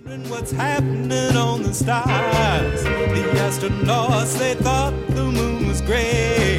What's happening on the stars? The astronauts, they thought the moon was gray.